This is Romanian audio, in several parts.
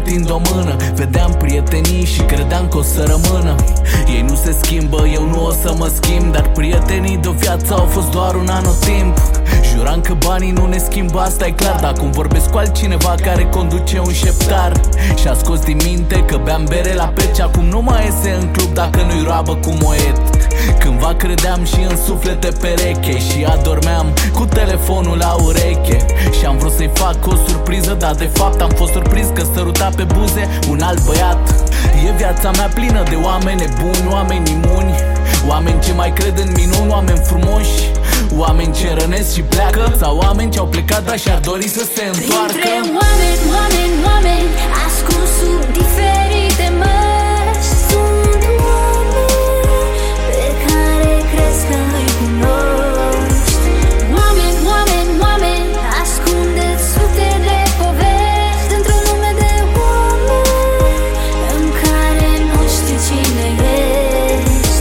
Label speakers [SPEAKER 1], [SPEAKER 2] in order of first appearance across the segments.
[SPEAKER 1] întind o mână. Vedeam prietenii și credeam că o să rămână. Ei nu se schimbă, eu nu o să mă schimb, dar prietenii de-o viață au fost doar un anotimp. Juram că banii nu ne schimbă, asta e clar, dar acum vorbesc cu altcineva care conduce un șeptar. Și-a scos din minte că beam bere la pece, acum nu mai iese în club dacă nu-i roabă cu moet. Cândva credeam și în suflete pereche și adormeam cu telefonul la ureche. Și am vrut să-i fac o surpriză, dar de fapt am fost surprins că săruta pe buze un alt băiat. E viața mea plină de oameni nebuni, oameni imuni, oameni ce mai cred în minuni, oameni frumoși, oameni ce rănesc și pleacă, sau oameni ce au plecat dar și-ar dori să se întoarcă.
[SPEAKER 2] Printre oameni, oameni, oameni ascuns sub diferite măști, sunt oameni pe care crezi că îi cunoști. Oameni, oameni, oameni ascundeți sute de povești într-un lume de oameni în care nu știi cine ești.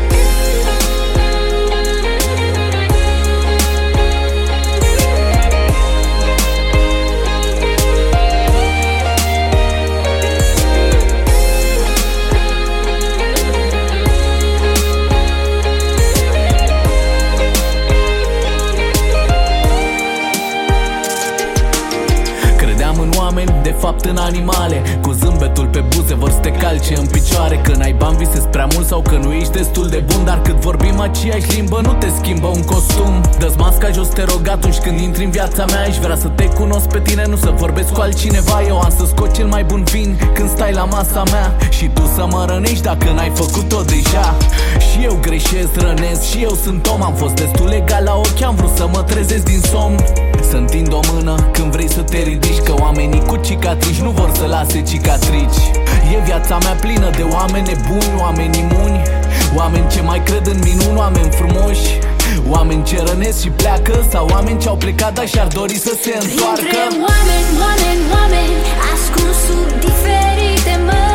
[SPEAKER 1] De fapt în animale, cu zâmbetul pe buze vor să te calce în picioare. Că n-ai bani, visezi prea mult sau că nu ești destul de bun, dar cât vorbim aceeași limbă nu te schimbă un costum. Dă-ți masca jos, te rog, atunci când intri în viața mea. Aș vrea să te cunosc pe tine, nu să vorbesc cu altcineva. Eu am să scot cel mai bun vin când stai la masa mea și tu să mă rănești dacă n-ai făcut-o deja. Și eu greșesc, rănesc și eu sunt om. Am fost destul legal la ochi, am vrut să mă trezesc din somn. Să întind o mână când vrei să te ridici, că oamenii cu cicatrici nu vor să lase cicatrici. E viața mea plină de oameni nebuni, oameni imuni, oameni ce mai cred în minuni, oameni frumoși, oameni ce rănesc și pleacă, sau oameni ce au plecat dar și-ar dori să se întoarcă.
[SPEAKER 2] Printre oameni, oameni, oameni ascuns sub diferite măști,